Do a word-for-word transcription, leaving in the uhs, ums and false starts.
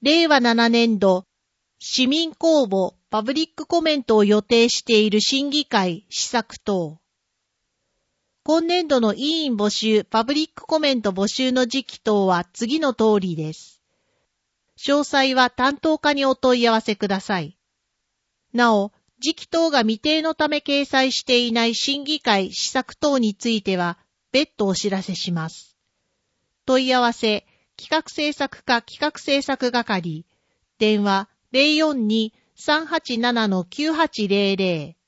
れいわななねんど、市民公募、パブリックコメントを予定している審議会、施策等。今年度の委員募集、パブリックコメント募集の時期等は次の通りです。詳細は担当課にお問い合わせください。なお、時期等が未定のため掲載していない審議会、施策等については、別途お知らせします。問い合わせ、企画制作課企画制作係、電話 ゼロよんに さんはちなな きゅうはちゼロゼロ